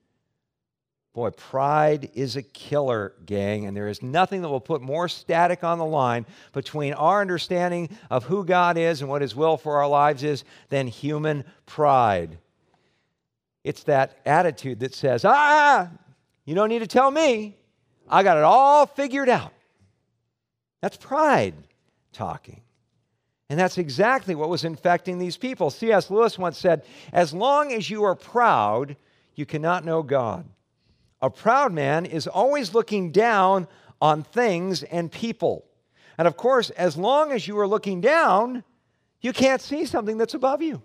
[SPEAKER 1] Boy, pride is a killer, gang, and there is nothing that will put more static on the line between our understanding of who God is and what his will for our lives is than human pride. It's that attitude that says, ah, you don't need to tell me. I got it all figured out. That's pride talking. And that's exactly what was infecting these people. C S Lewis once said, as long as you are proud, you cannot know God. A proud man is always looking down on things and people. And of course, as long as you are looking down, you can't see something that's above you.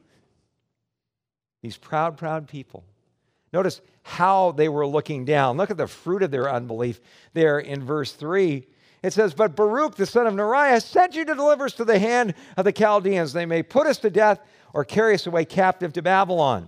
[SPEAKER 1] These proud, proud people. Notice how they were looking down. Look at the fruit of their unbelief there in verse three. It says, but Baruch, the son of Neriah, sent you to deliver us to the hand of the Chaldeans. They may put us to death or carry us away captive to Babylon.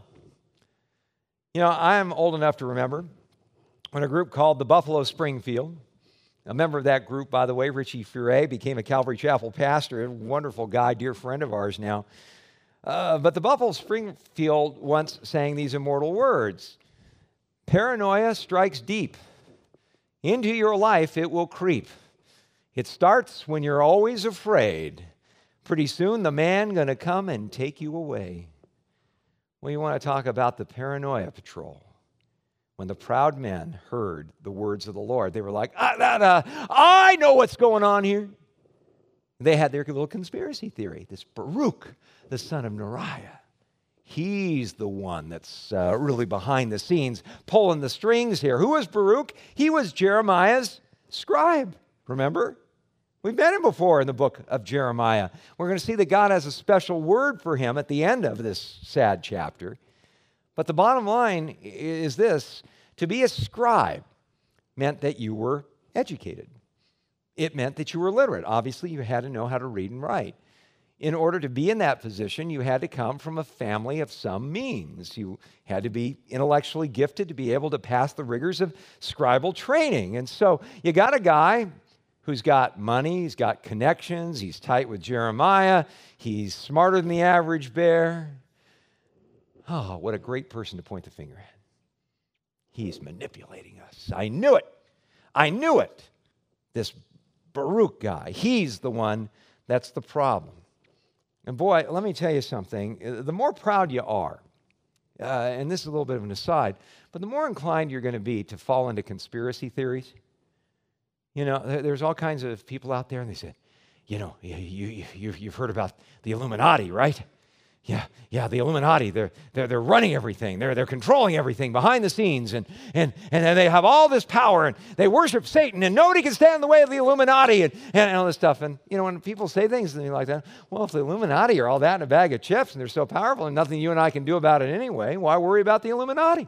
[SPEAKER 1] You know, I am old enough to remember when a group called the Buffalo Springfield, a member of that group, by the way, Richie Furet, became a Calvary Chapel pastor, a wonderful guy, dear friend of ours now. Uh, but the Buffalo Springfield once sang these immortal words, paranoia strikes deep. Into your life it will creep. It starts when you're always afraid. Pretty soon the man going to come and take you away. Well, you want to talk about the paranoia patrol. When the proud men heard the words of the Lord, they were like, ah, ah, ah, I know what's going on here. They had their little conspiracy theory. This Baruch, the son of Neriah, he's the one that's uh, really behind the scenes, pulling the strings here. Who was Baruch? He was Jeremiah's scribe, remember? We've met him before in the book of Jeremiah. We're going to see that God has a special word for him at the end of this sad chapter. But the bottom line is this: to be a scribe meant that you were educated. It meant that you were literate. Obviously, you had to know how to read and write. In order to be in that position, you had to come from a family of some means. You had to be intellectually gifted to be able to pass the rigors of scribal training. And so you got a guy who's got money, he's got connections, he's tight with Jeremiah, he's smarter than the average bear. Oh, what a great person to point the finger at. He's manipulating us. I knew it. I knew it. This Baruch guy, he's the one that's the problem. And boy, let me tell you something. The more proud you are, uh, and this is a little bit of an aside, but the more inclined you're going to be to fall into conspiracy theories. You know, there's all kinds of people out there, and they say, you know, you, you, you, you've heard about the Illuminati, right? Yeah, yeah, the Illuminati, they're, they're, they're running everything. They're, they're controlling everything behind the scenes, and, and, and they have all this power, and they worship Satan, and nobody can stand in the way of the Illuminati, and, and all this stuff. And, you know, when people say things like that, well, if the Illuminati are all that in a bag of chips, and they're so powerful, and nothing you and I can do about it anyway, why worry about the Illuminati?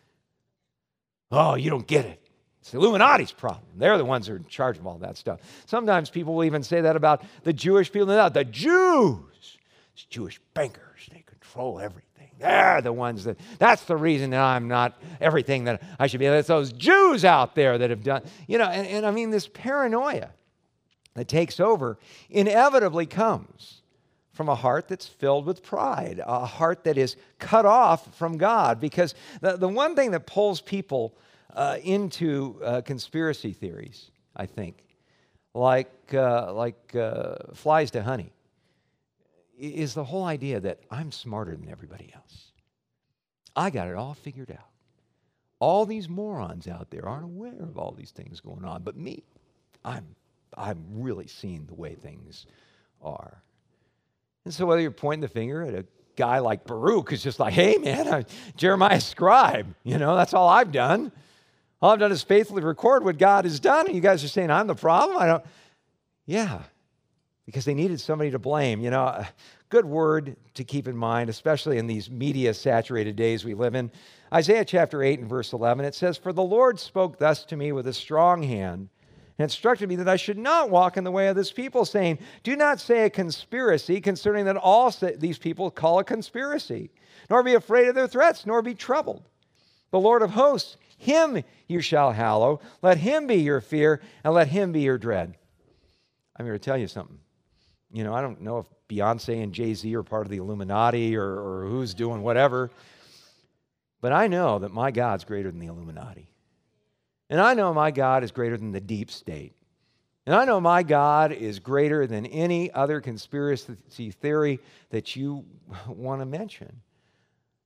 [SPEAKER 1] Oh, you don't get it. It's the Illuminati's problem. They're the ones who are in charge of all that stuff. Sometimes people will even say that about the Jewish people. The Jews, it's Jewish bankers, they control everything. They're the ones that, that's the reason that I'm not everything that I should be. It's those Jews out there that have done, you know, and, and I mean this paranoia that takes over inevitably comes from a heart that's filled with pride, a heart that is cut off from God. Because the, the one thing that pulls people Uh, into uh, conspiracy theories, I think, like, uh, like uh, flies to honey, is the whole idea that I'm smarter than everybody else. I got it all figured out. All these morons out there aren't aware of all these things going on, but me, I'm, I'm really seeing the way things are. And so whether you're pointing the finger at a guy like Baruch who's just like, hey, man, I'm Jeremiah's scribe, you know, that's all I've done. All I've done is faithfully record what God has done. And you guys are saying, I'm the problem? I don't. Yeah, because they needed somebody to blame. You know, a good word to keep in mind, especially in these media-saturated days we live in. Isaiah chapter eight and verse eleven, it says, for the Lord spoke thus to me with a strong hand and instructed me that I should not walk in the way of this people, saying, do not say a conspiracy concerning that all these people call a conspiracy, nor be afraid of their threats, nor be troubled. The Lord of hosts, him you shall hallow. Let him be your fear, and let him be your dread. I'm here to tell you something. You know, I don't know if Beyonce and Jay-Z are part of the Illuminati or, or who's doing whatever, but I know that my God's greater than the Illuminati. And I know my God is greater than the deep state. And I know my God is greater than any other conspiracy theory that you want to mention.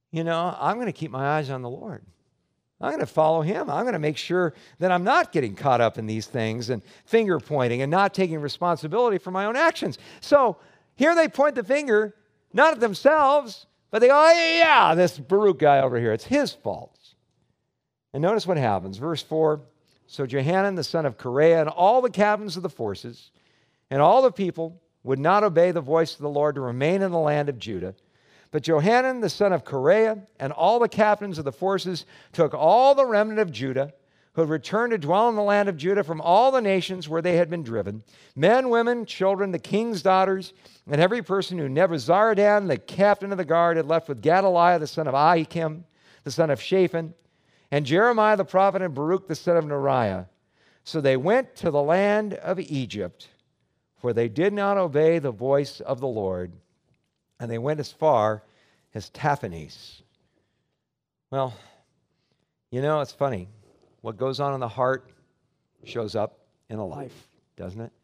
[SPEAKER 1] you know, I'm going to keep my eyes on the Lord. I'm going to follow him. I'm going to make sure that I'm not getting caught up in these things and finger pointing and not taking responsibility for my own actions. So here they point the finger, not at themselves, but they go, oh, yeah, this Baruch guy over here, it's his fault. And notice what happens. Verse four, so Johanan, the son of Kareah, and all the captains of the forces, and all the people would not obey the voice of the Lord to remain in the land of Judah. But Johanan, the son of Kareah, and all the captains of the forces took all the remnant of Judah, who had returned to dwell in the land of Judah from all the nations where they had been driven, men, women, children, the king's daughters, and every person who Nebuzaradan, the captain of the guard, had left with Gedaliah, the son of Ahikam, the son of Shaphan, and Jeremiah the prophet, and Baruch, the son of Neriah. So they went to the land of Egypt, for they did not obey the voice of the Lord, and they went as far as Taphanes. Well, you know, it's funny. What goes on in the heart shows up in the life, doesn't it?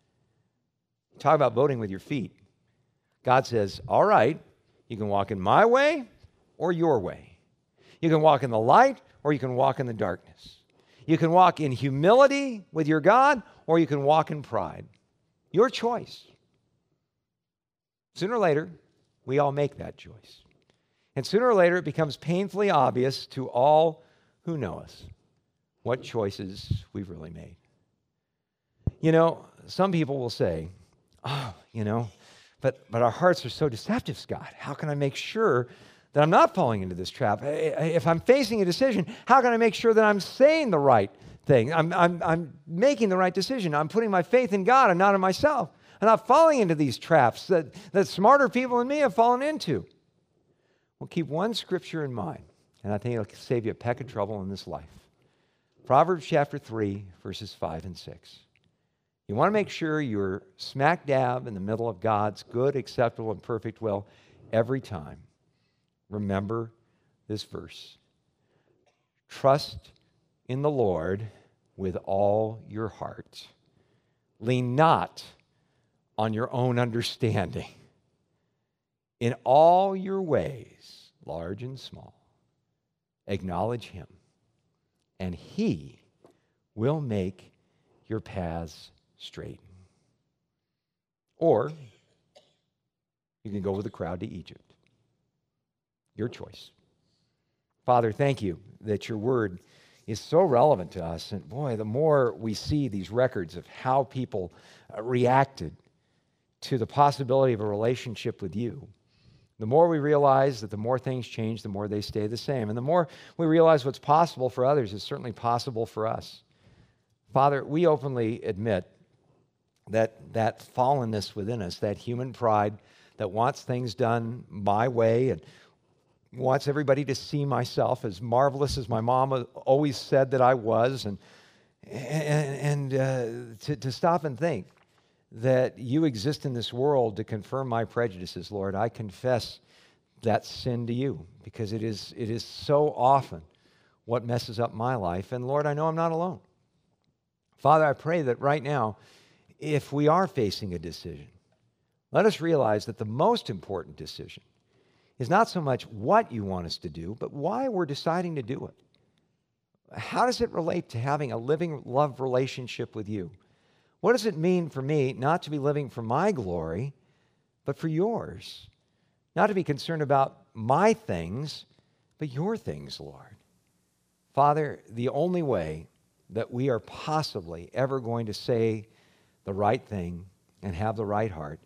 [SPEAKER 1] Talk about voting with your feet. God says, all right, you can walk in my way or your way. You can walk in the light or you can walk in the darkness. You can walk in humility with your God or you can walk in pride. Your choice. Sooner or later, we all make that choice. And sooner or later, it becomes painfully obvious to all who know us what choices we've really made. You know, some people will say, oh, you know, but, but our hearts are so deceptive, Scott. How can I make sure that I'm not falling into this trap? If I'm facing a decision, how can I make sure that I'm saying the right thing? I'm, I'm, I'm making the right decision. I'm putting my faith in God and not in myself. I'm not falling into these traps that, that smarter people than me have fallen into. Well, keep one scripture in mind, and I think it'll save you a peck of trouble in this life. Proverbs chapter three, verses five and six. You want to make sure you're smack dab in the middle of God's good, acceptable, and perfect will every time. Remember this verse. Trust in the Lord with all your heart. Lean not on your own understanding. In all your ways, large and small, acknowledge him, and he will make your paths straight. Or you can go with the crowd to Egypt. Your choice. Father, thank you that your word is so relevant to us. And boy, the more we see these records of how people uh, reacted to the possibility of a relationship with you, the more we realize that the more things change, the more they stay the same. And the more we realize what's possible for others is certainly possible for us. Father, we openly admit that that fallenness within us, that human pride that wants things done my way and wants everybody to see myself as marvelous as my mom always said that I was, and, and, and uh, to, to stop and think that you exist in this world to confirm my prejudices, Lord. I confess that sin to you because it is, it is so often what messes up my life. And Lord, I know I'm not alone. Father, I pray that right now, if we are facing a decision, let us realize that the most important decision is not so much what you want us to do, but why we're deciding to do it. How does it relate to having a living love relationship with you? What does it mean for me not to be living for my glory, but for yours? Not to be concerned about my things, but your things, Lord. Father, the only way that we are possibly ever going to say the right thing and have the right heart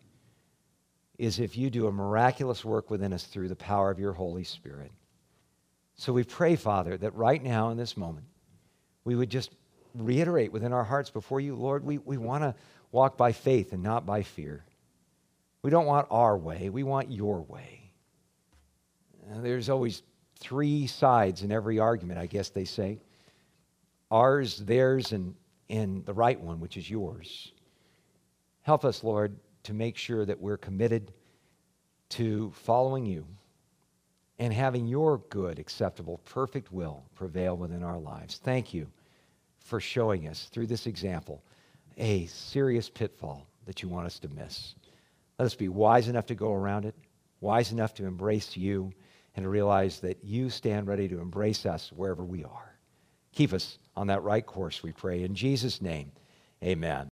[SPEAKER 1] is if you do a miraculous work within us through the power of your Holy Spirit. So we pray, Father, that right now in this moment, we would just reiterate within our hearts before you, Lord, we, we want to walk by faith and not by fear. We don't want our way. We want your way. Uh, there's always three sides in every argument, I guess they say. Ours, theirs, and, and the right one, which is yours. Help us, Lord, to make sure that we're committed to following you and having your good, acceptable, perfect will prevail within our lives. Thank you for showing us through this example a serious pitfall that you want us to miss. Let us be wise enough to go around it, wise enough to embrace you, and to realize that you stand ready to embrace us wherever we are. Keep us on that right course, we pray. In Jesus' name, amen.